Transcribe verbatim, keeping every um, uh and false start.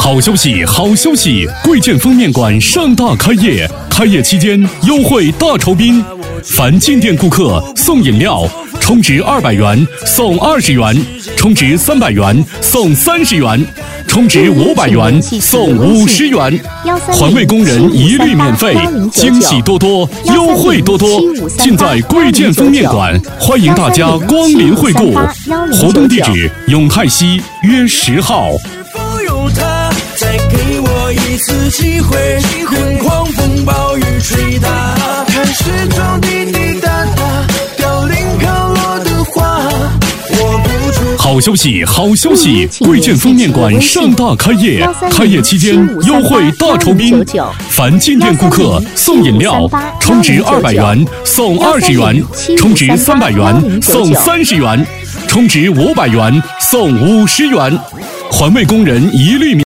好消息，好消息！贵建丰面馆盛大开业，开业期间优惠大酬宾，凡进店顾客送饮料，充值二百元送二十元，充值三百元送三十元，充值五百元送五十元，环卫工人一律免费，惊喜多多，优惠多多，尽在贵建丰面馆，欢迎大家光临惠顾。活动地址：永泰西约十号。 再给我一次机会，任狂风暴雨吹打，看时钟滴滴答答，凋零飘落的花。 好消息，好消息！贵建丰面馆盛大开业，开业期间优惠大酬宾，凡进店顾客送饮料，充值二百元送二十元，充值三百元送三十元，充值五百元送五十元，环卫工人一律免费。